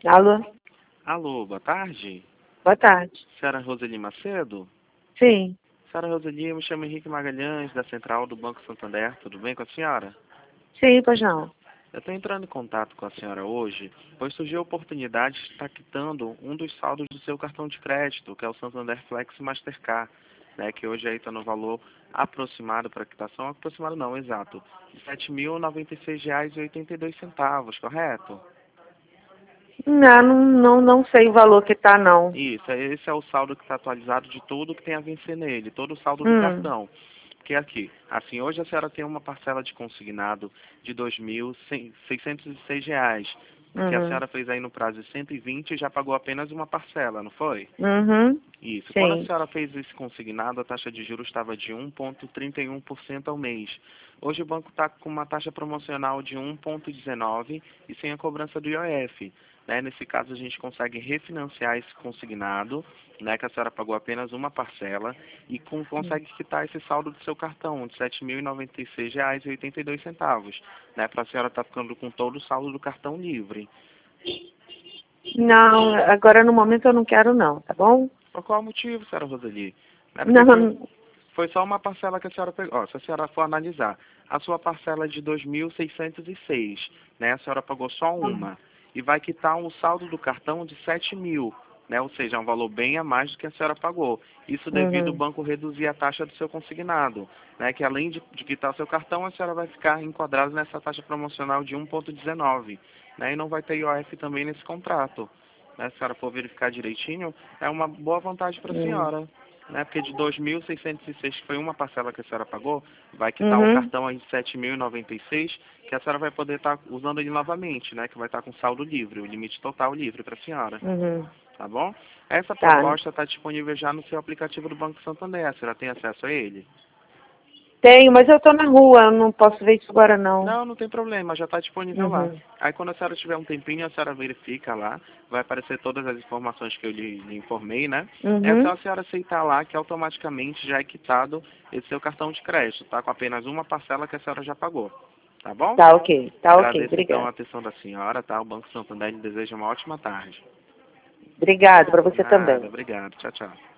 Alô? Alô, boa tarde. Boa tarde. Senhora Roseli Macedo? Sim. Senhora Roseli, eu me chamo Henrique Magalhães, da Central do Banco Santander. Tudo bem com a senhora? Sim, pois não. Eu estou entrando em contato com a senhora hoje, pois surgiu a oportunidade de estar quitando um dos saldos do seu cartão de crédito, que é o Santander Flex Mastercard, né, que hoje aí está no valor aproximado para quitação, aproximado não, exato, de R$ 7.096,82, correto? Não sei o valor que tá, não. Isso, esse é o saldo que está atualizado de tudo que tem a vencer nele, todo o saldo do Hum, cartão. Porque aqui, assim, hoje a senhora tem uma parcela de consignado de R$ 2.606, que a uhum, senhora fez aí no prazo de 120 e já pagou apenas uma parcela, não foi? uhum, Isso. Quando a sim, senhora fez esse consignado, a taxa de juros estava de 1,31% ao mês. Hoje o banco está com uma taxa promocional de 1,19% e sem a cobrança do IOF. Né? Nesse caso, a gente consegue refinanciar esse consignado, né, que a senhora pagou apenas uma parcela, e consegue quitar esse saldo do seu cartão, de R$ 7.096,82, né, para a senhora estar ficando com todo o saldo do cartão livre. não, agora no momento eu não quero não, tá bom? Por qual motivo, senhora Roseli? É porque Não, foi só uma parcela que a senhora pegou. Ó, se a senhora for analisar, a sua parcela é de 2.606, né? A senhora pagou só uma. E vai quitar um saldo do cartão de 7.000, né? Ou seja, é um valor bem a mais do que a senhora pagou. Isso devido ao uhum, banco reduzir a taxa do seu consignado, né? Que além de quitar o seu cartão, a senhora vai ficar enquadrada nessa taxa promocional de 1,19, né? E não vai ter IOF também nesse contrato. Né? Se a senhora for verificar direitinho, é uma boa vantagem para a senhora, né? Porque de 2.606, que foi uma parcela que a senhora pagou, vai quitar um uhum, cartão aí de 7.096, que a senhora vai poder estar usando ele novamente, né? Que vai estar com saldo livre, o limite total livre para a senhora, uhum, tá bom? Essa tá. proposta está disponível já no seu aplicativo do Banco Santander, a senhora tem acesso a ele? Tenho, mas eu tô na rua, eu não posso ver isso agora não. Não, não tem problema, já está disponível lá. Uhum, Aí quando a senhora tiver um tempinho, a senhora verifica lá, vai aparecer todas as informações que eu lhe informei, né? É só uhum, a senhora aceitar lá que automaticamente já é quitado esse seu cartão de crédito, tá? Com apenas uma parcela que a senhora já pagou, tá bom? tá ok, Agradeço então a obrigada. atenção da senhora, tá? O Banco Santander lhe deseja uma ótima tarde. Obrigado para você Nada, também. obrigado. Tchau, tchau.